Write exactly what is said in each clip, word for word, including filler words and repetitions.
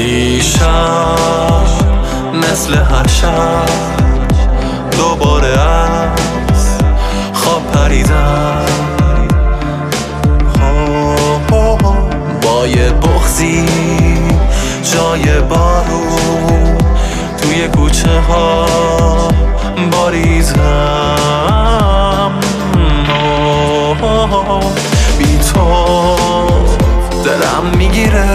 دیشب مثل هر شب دوباره از خواب پریدم با یه بغضی جای بارون توی کوچه ها باریزم. بی تو دلم میگیره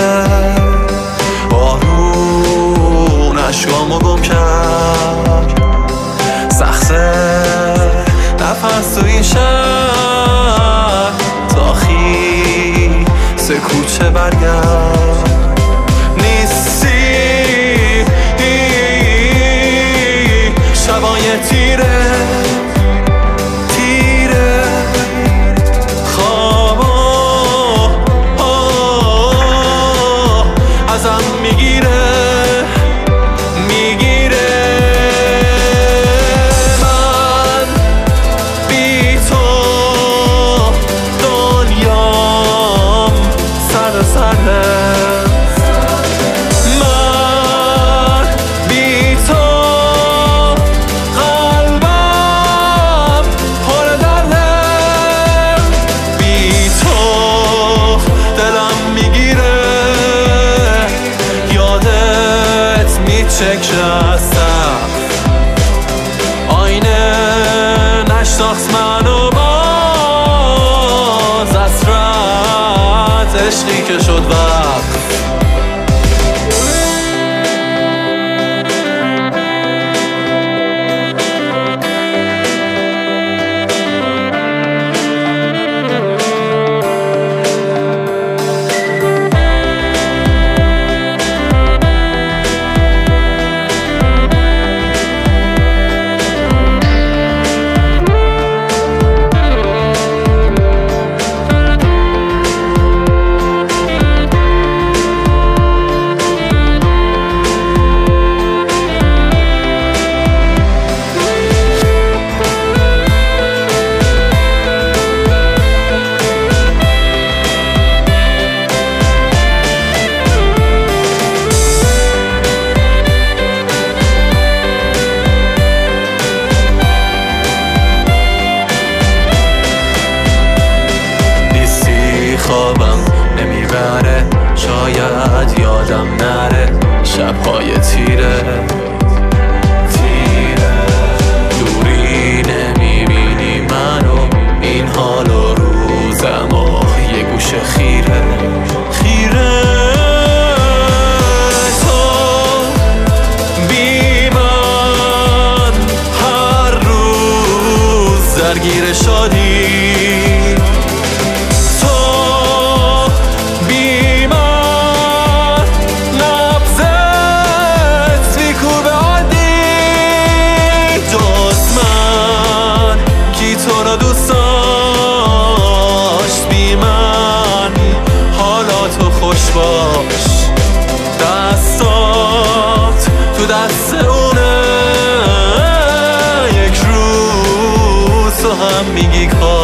بارون اشکامو گم کرد. سخته نفس تو این شهر تا خیس کوچه برگرد. نیستی شبای تیره تیره خوابا ازم میگیره میگیره. من بی تو دنیام سر سره. من بی تو قلبم پر درده. بی تو دلم میگیره یادت میچکشه از سقف. آینه نشناخت منو باز حسرت عشقی که شد وقت. خوابم نمیبره شاید یادم نره شبهای تیره تیره. دوری نمیبینی منو این حال و روزم و یه گوشه خیره خیره. تو بی من هر روز درگیر شادی. خوش باش دستات تو دست اونه یک روز تو هم میگی کار